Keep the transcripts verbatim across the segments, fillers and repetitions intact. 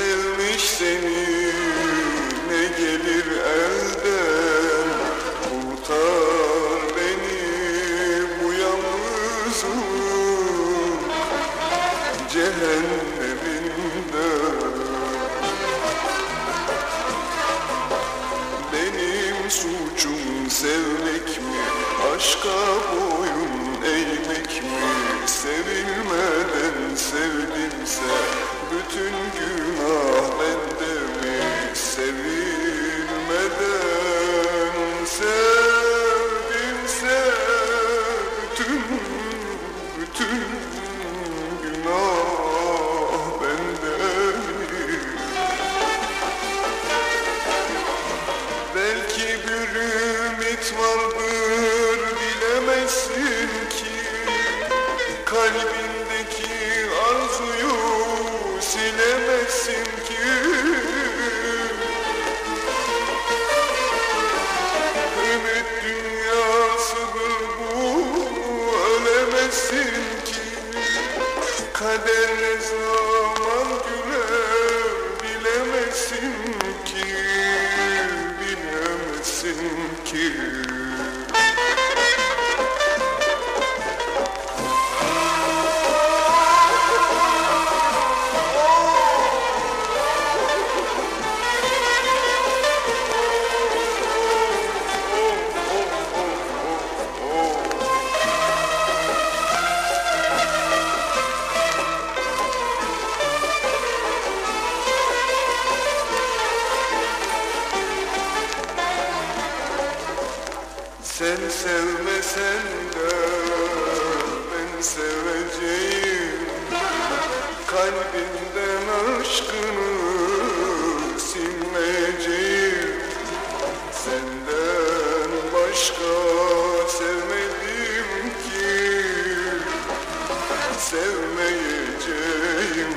sevmiş seni, ne gelir elden, kurtar beni bu yalnızlık cehenneminden. Benim suçum sevmek mi, aşka boyun eğmek mi? Sevilmeden sevdimse bütün günah bende mi? Sevilmeden sevdimse bütün, bütün günah bende mi? Belki bir ümit vardır bilemezsin ki, kalbindeki arzuyu silemezsin ki. Ümit dünyasıdır bu, ölemezsin ki. Kader ne zaman güler bilemezsin ki, bilemezsin ki. Sen sevmesen de ben seveceğim, kalbimden aşkını silmeyeceğim. Senden başka sevmedim ki, sevmeyeceğim.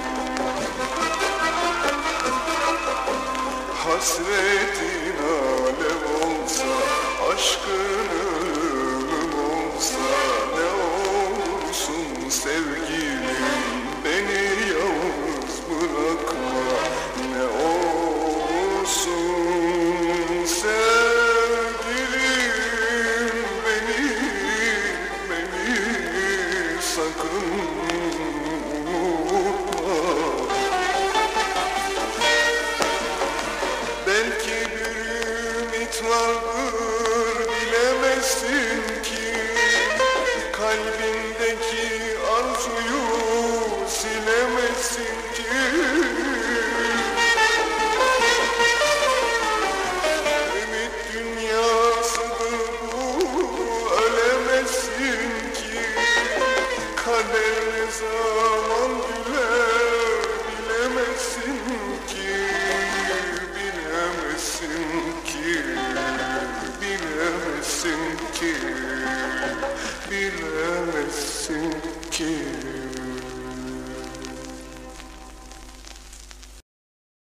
Hasretin alev olsa, aşkın ölüm olsa, ne olursun sevgi